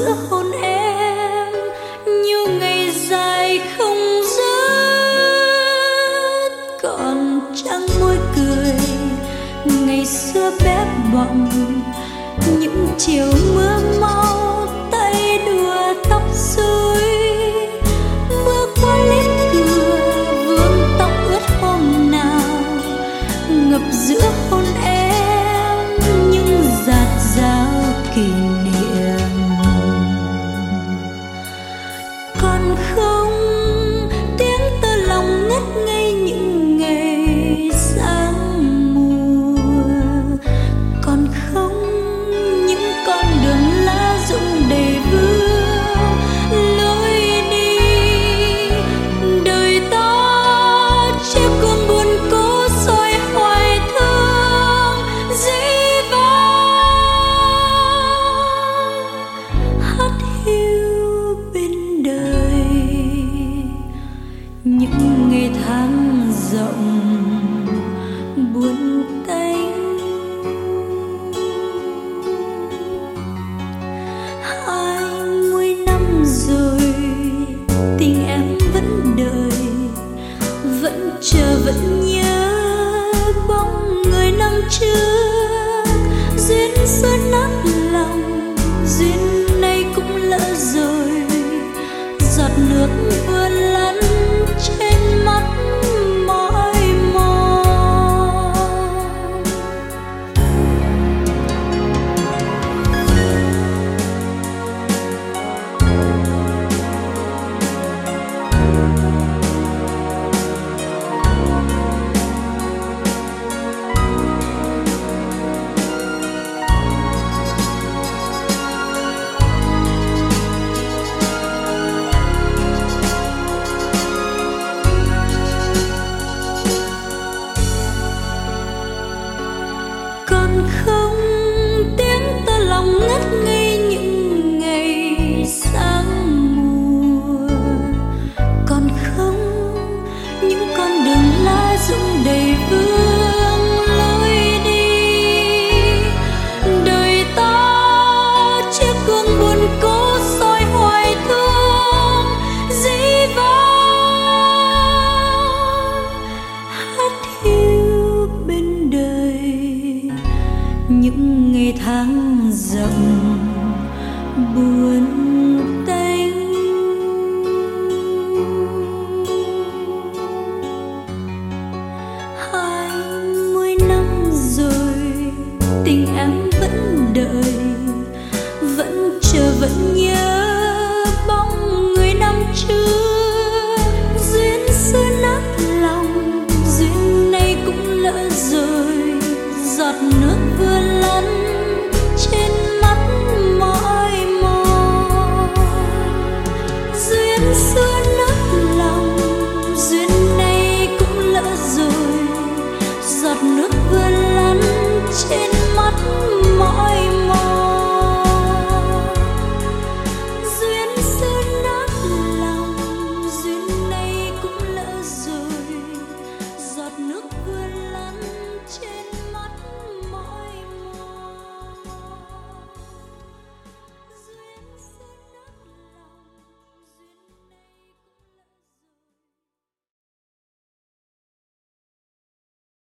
giữa hôn em, nhiều ngày dài không dứt. Còn trăng môi cười ngày xưa bé bỏng, những chiều mưa mau tay đùa tóc rối, mưa qua lết cửa vương tóc ướt hôm nào, ngập giữa hôn em những giạt dao kỷ niệm. Còn không tiếng tơ lòng ngất ngây những ngày sáng mùa, còn không những con đường lá rụng đầy vương lối đi. Đời ta chiếc cơn buồn cố soi hoài thương dĩ vãng, hát hiu bên đời những ngày tháng rộng buồn tênh. 20 năm rồi tình em vẫn đợi, vẫn chờ vẫn nhớ bóng người năm trước. Duyên xưa nát lòng, duyên nay cũng lỡ rồi, giọt nước vừa lăn trên mắt mỏi mòn. Còn không tiếng tơ lòng ngất ngây những ngày sáng mùa, còn không những con đường lá rụng đầy vương lối đi. Đời ta chiếc gương buồn cố soi hoài thương dĩ vãng, hát hiu bên đời những ngày tháng rộng buồn tênh. 20 năm rồi tình em vẫn đợi, vẫn chờ vẫn nhớ bóng người năm trước. Duyên xưa nát lòng, duyên nay cũng lỡ rồi, giọt nước vừa lăn trên mắt mỏi mòn. Duyên xưa nát lòng, duyên nay cũng lỡ rồi, giọt nước vừa lăn trên mắt mỏi mòn.